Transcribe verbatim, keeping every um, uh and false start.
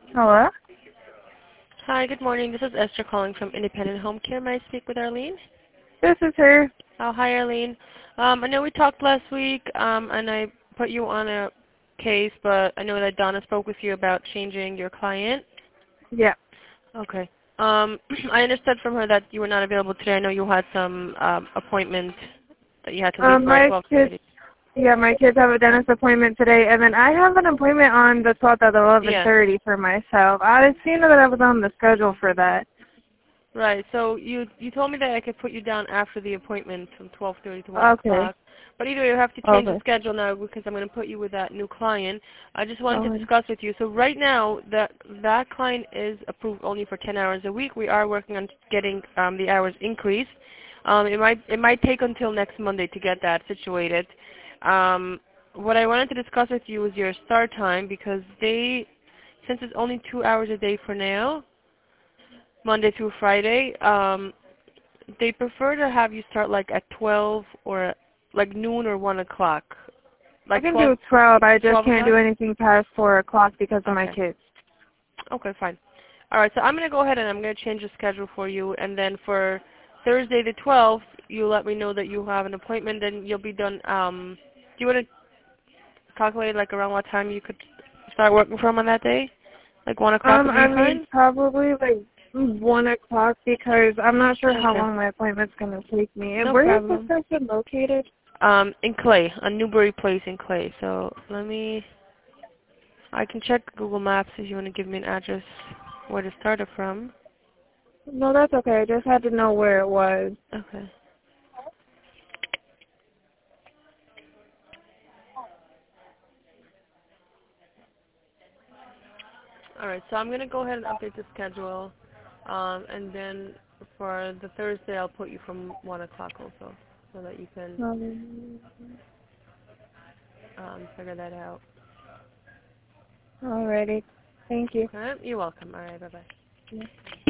Hello? Hi, good morning. This is Esther calling from Independent Home Care. May I speak with Arlene? This is her. Oh, hi, Arlene. Um, I know we talked last week, um, and I put you on a case, but I know that Donna spoke with you about changing your client. Yeah. Okay. Um, I understood from her that you were not available today. I know you had some um, appointment that you had to leave Um, for at my twelve kids, thirty. yeah, my kids have a dentist appointment today, and then I have an appointment on the twelfth at eleven Yeah. thirty for myself. I seen that I was on the schedule for that. Right. So you you told me that I could put you down after the appointment from twelve thirty to one Okay. o'clock. But either way, you have to change the Okay. schedule now because I'm going to put you with that new client. I just wanted to Okay. discuss with you. So right now, that that client is approved only for ten hours a week. We are working on getting um, the hours increased. Um, it might it might take until next Monday to get that situated. Um, what I wanted to discuss with you is your start time because they, since it's only two hours a day for now, Monday through Friday. Um, they prefer to have you start like at twelve or like noon or one o'clock. I Like can twelve, do twelve. I just twelve can't o'clock? do anything past four o'clock because of my Okay. kids. Okay, fine. All right, so I'm going to go ahead and I'm going to change the schedule for you. And then for Thursday the twelfth, you let me know that you have an appointment and you'll be done. Um, do you want to calculate like around what time you could start working from on that day? Like one o'clock Um, would I be mean, fine? probably like one o'clock because I'm not sure how Okay. long my appointment's gonna take me. And No where is this problem. person located? Um, in Clay, on Newbury Place in Clay. So let me, I can check Google Maps if you want to give me an address where to start it from. No, that's okay. I just had to know where it was. Okay. All right, so I'm going to go ahead and update the schedule. Um, and then for the Thursday, I'll put you from one o'clock also so that you can Um, um, figure that out. alrighty. Thank you. Okay? You're welcome. All right, bye-bye. Yeah.